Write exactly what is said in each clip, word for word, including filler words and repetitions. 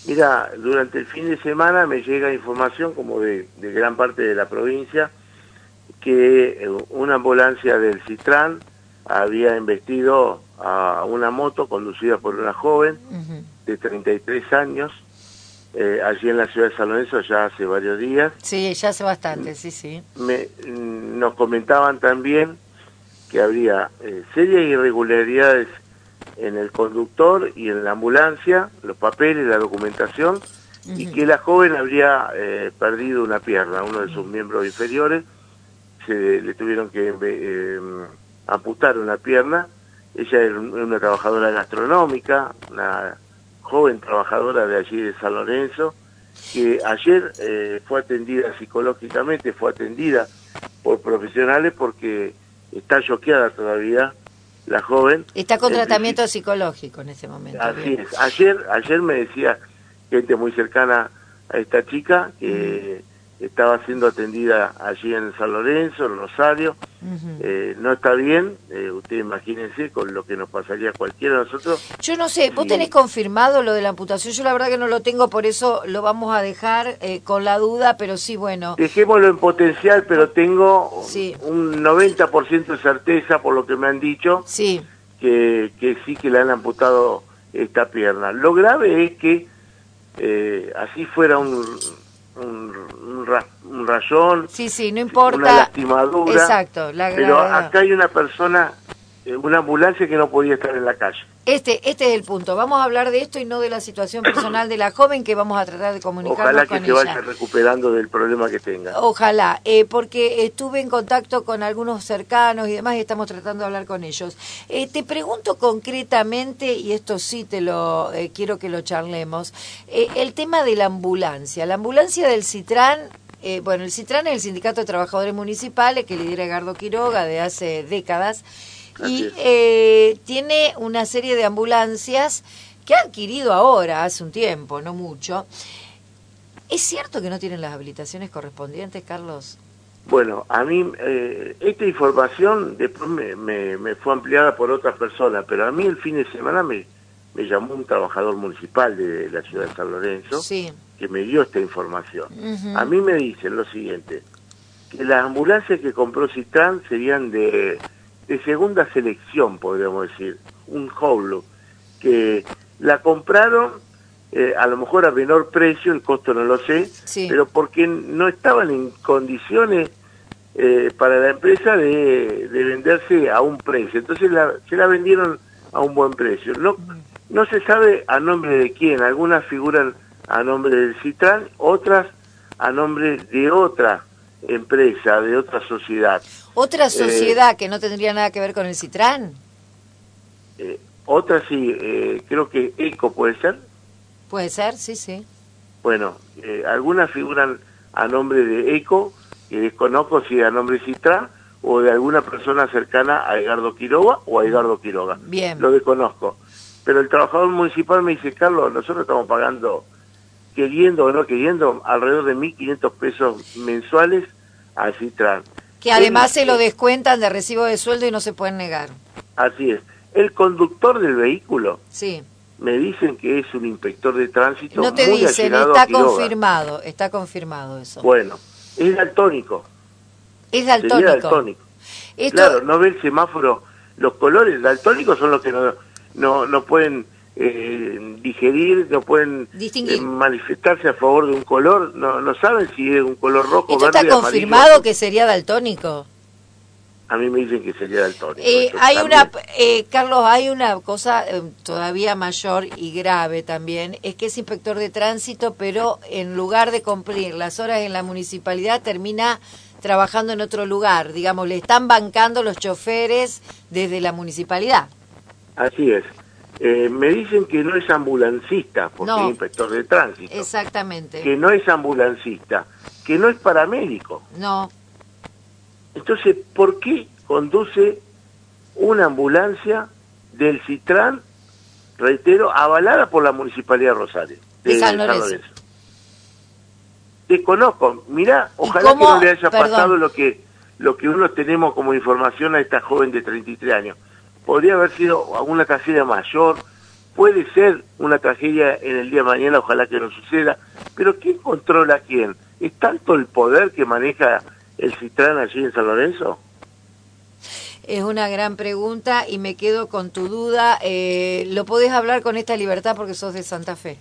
Mira, durante el fin de semana me llega información, como de, de gran parte de la provincia, que una ambulancia del Citran había embestido a una moto conducida por una joven uh-huh. de treinta y tres años, eh, allí en la ciudad de San Lorenzo ya hace varios días. Sí, ya hace bastante, sí, sí. Me, nos comentaban también que habría eh, serias irregularidades en el conductor y en la ambulancia, los papeles, la documentación, uh-huh. y que la joven habría eh, perdido una pierna, uno de sus uh-huh. miembros inferiores, se le tuvieron que eh, amputar una pierna. Ella era una trabajadora gastronómica, una joven trabajadora de allí de San Lorenzo, que ayer eh, fue atendida psicológicamente, fue atendida por profesionales porque está choqueada todavía la joven. Está con tratamiento principio. psicológico en ese momento. Así bien. es. Ayer, ayer me decía gente muy cercana a esta chica que uh-huh. estaba siendo atendida allí en San Lorenzo, en Rosario. Uh-huh. eh, no está bien, eh, ustedes imagínense con lo que nos pasaría a cualquiera de nosotros. Yo no sé, ¿vos y... tenés confirmado lo de la amputación? Yo la verdad que no lo tengo, por eso lo vamos a dejar eh, con la duda, pero sí, bueno. Dejémoslo en potencial, pero tengo sí. un noventa por ciento de certeza, por lo que me han dicho, sí. que, que sí que le han amputado esta pierna. Lo grave es que eh, así fuera un... Un, un, ra, un rayón, sí, sí, no importa. Una lastimadura. Exacto, la pero gravedad. Acá hay una persona, una ambulancia que no podía estar en la calle. Este este es el punto. Vamos a hablar de esto y no de la situación personal de la joven, que vamos a tratar de comunicarnos Ojalá con que se ella. vaya recuperando del problema que tenga. Ojalá, eh, porque estuve en contacto con algunos cercanos y demás y estamos tratando de hablar con ellos. Eh, te pregunto concretamente, y esto sí te lo eh, quiero que lo charlemos, eh, el tema de la ambulancia. La ambulancia del Citran, eh, bueno, el Citran es el Sindicato de Trabajadores Municipales que lidera Edgardo Quiroga de hace décadas. Y eh, tiene una serie de ambulancias que ha adquirido ahora, hace un tiempo, no mucho. ¿Es cierto que no tienen las habilitaciones correspondientes, Carlos? Bueno, a mí eh, esta información después me, me, me fue ampliada por otras personas, pero a mí el fin de semana me, me llamó un trabajador municipal de la ciudad de San Lorenzo, sí. que me dio esta información. Uh-huh. A mí me dicen lo siguiente, que las ambulancias que compró Citran serían de... de segunda selección, podríamos decir, un Howlo, que la compraron eh, a lo mejor a menor precio, el costo no lo sé, sí. pero porque no estaban en condiciones eh, para la empresa de, de venderse a un precio, entonces la, se la vendieron a un buen precio. No, no se sabe a nombre de quién, algunas figuran a nombre del Citran, otras a nombre de otra empresa, de otra sociedad. ¿Otra sociedad eh, que no tendría nada que ver con el Citran? Eh, otra sí, eh, creo que ECO puede ser. Puede ser, sí, sí. Bueno, eh, algunas figuran a nombre de ECO, que desconozco si a nombre de Citran o de alguna persona cercana a Edgardo Quiroga o a Edgardo Quiroga. Bien. Lo desconozco. Pero el trabajador municipal me dice, Carlos, nosotros estamos pagando, queriendo o no queriendo, alrededor de mil quinientos pesos mensuales a Citran. Que además el, se lo descuentan de recibo de sueldo y no se pueden negar. Así es. El conductor del vehículo, sí. me dicen que es un inspector de tránsito. No te muy dicen, está confirmado, está confirmado eso. Bueno, es daltónico. Es daltónico. Sería daltónico. Esto... Claro, no ve el semáforo, los colores daltónicos son los que no, no, no pueden eh, digerir, no pueden eh, manifestarse a favor de un color, no, no saben si es un color rojo, ¿Esto verde, está confirmado amarillo, que sería daltónico? A mí me dicen que sería daltónico. Eh, hay una, eh, Carlos, hay una cosa eh, todavía mayor y grave también, es que es inspector de tránsito, pero en lugar de cumplir las horas en la municipalidad, termina trabajando en otro lugar. Digamos, le están bancando los choferes desde la municipalidad. Así es. Eh, me dicen que no es ambulancista, porque no, es inspector de tránsito. Exactamente. Que no es ambulancista, que no es paramédico. No. Entonces, ¿por qué conduce una ambulancia del Citran, reitero, avalada por la Municipalidad de Rosario? De, de San Lorenzo. San Lorenzo. Desconozco. Mirá, ojalá cómo? que no le haya Perdón. pasado lo que, lo que uno tenemos como información a esta joven de treinta y tres años. Podría haber sido alguna tragedia mayor, puede ser una tragedia en el día de mañana, ojalá que no suceda, pero ¿quién controla a quién? ¿Es tanto el poder que maneja el Citrán allí en San Lorenzo? Es una gran pregunta y me quedo con tu duda. Eh, ¿Lo podés hablar con esta libertad porque sos de Santa Fe?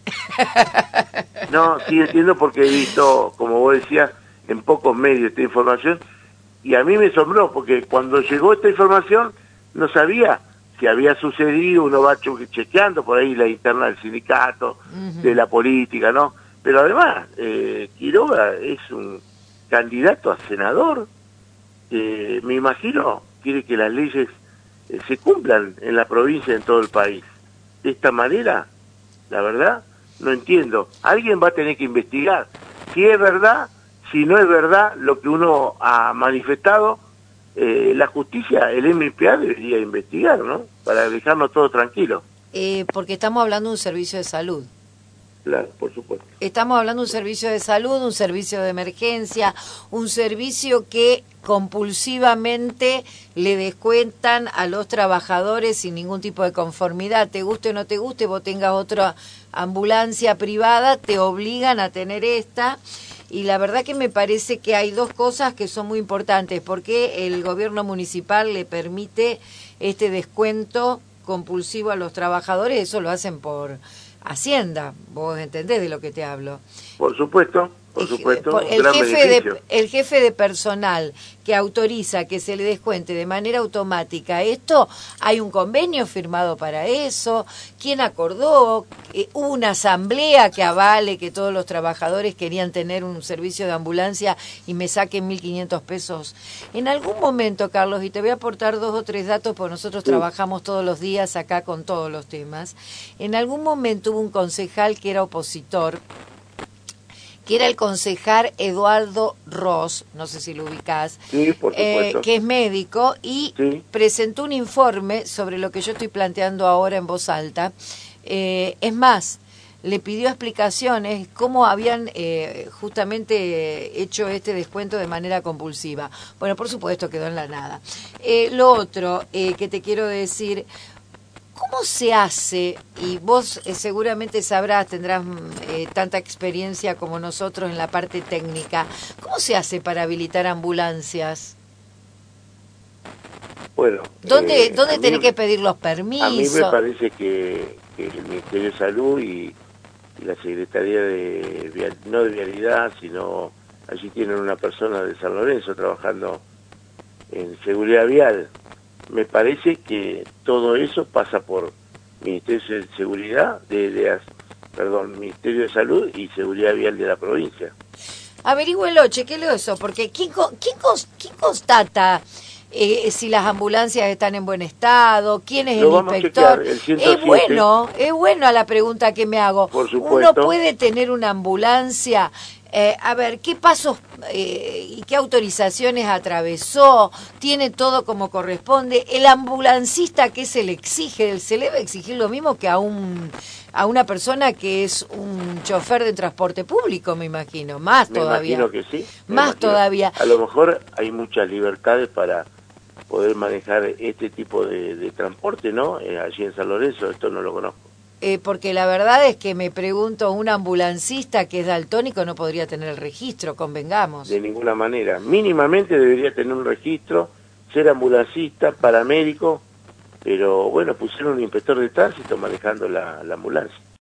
No, sí entiendo porque he visto, como vos decías, en pocos medios esta información, y a mí me asombró porque cuando llegó esta información no sabía si había sucedido, uno va chequeando por ahí la interna del sindicato, uh-huh. de la política, ¿no? Pero además, eh, Quiroga es un candidato a senador, eh, me imagino, quiere que las leyes eh, se cumplan en la provincia, en todo el país. De esta manera, la verdad, no entiendo. Alguien va a tener que investigar si es verdad, si no es verdad lo que uno ha manifestado. Eh, la justicia, el M P A debería investigar, ¿no? Para dejarnos todo tranquilo. Eh, porque estamos hablando de un servicio de salud. Claro, por supuesto. Estamos hablando de un servicio de salud, un servicio de emergencia, un servicio que compulsivamente le descuentan a los trabajadores sin ningún tipo de conformidad. Te guste o no te guste, vos tengas otra ambulancia privada, te obligan a tener esta. Y la verdad que me parece que hay dos cosas que son muy importantes. Porque el gobierno municipal le permite este descuento compulsivo a los trabajadores, eso lo hacen por Hacienda, vos entendés de lo que te hablo. Por supuesto, por supuesto. El, el, jefe de, el jefe de personal que autoriza que se le descuente de manera automática esto, hay un convenio firmado para eso, ¿quién acordó? Eh, hubo una asamblea que avale que todos los trabajadores querían tener un servicio de ambulancia y me saquen mil quinientos pesos. En algún momento, Carlos, y te voy a aportar dos o tres datos porque nosotros sí. trabajamos todos los días acá con todos los temas, en algún momento hubo un concejal que era opositor, que era el concejal Eduardo Ross, no sé si lo ubicás, sí, por supuesto. Eh, que es médico, y sí. presentó un informe sobre lo que yo estoy planteando ahora en voz alta. Eh, es más, le pidió explicaciones cómo habían eh, justamente hecho este descuento de manera compulsiva. Bueno, por supuesto quedó en la nada. Eh, lo otro eh, que te quiero decir... ¿Cómo se hace? Y vos eh, seguramente sabrás, tendrás eh, tanta experiencia como nosotros en la parte técnica. ¿Cómo se hace para habilitar ambulancias? Bueno, ¿Dónde, eh, ¿dónde tenés mí, que pedir los permisos? A mí me parece que, que el Ministerio de Salud y, y la Secretaría de Vial, no de Vialidad, sino allí tienen una persona de San Lorenzo trabajando en seguridad vial. Me parece que todo eso pasa por Ministerio de Seguridad, de, de, perdón, Ministerio de Salud y Seguridad Vial de la provincia. Averigüelo, chequelo eso, porque ¿quién, quién, quién constata eh, si las ambulancias están en buen estado? ¿Quién es Lo el inspector? El ciento siete. Es bueno, es bueno a la pregunta que me hago. Por supuesto. Uno puede tener una ambulancia... Eh, a ver, ¿qué pasos eh, y qué autorizaciones atravesó? ¿Tiene todo como corresponde? ¿El ambulancista qué se le exige? ¿Se le debe exigir lo mismo que a un a una persona que es un chofer de transporte público, me imagino? Más me todavía. Me imagino que sí. Más imagino. todavía. A lo mejor hay muchas libertades para poder manejar este tipo de, de transporte, ¿no? Eh, allí en San Lorenzo, esto no lo conozco. Eh, porque la verdad es que me pregunto, un ambulancista que es daltónico no podría tener el registro, convengamos. De ninguna manera. Mínimamente debería tener un registro, ser ambulancista, paramédico, pero bueno, pusieron un inspector de tránsito manejando la, la ambulancia.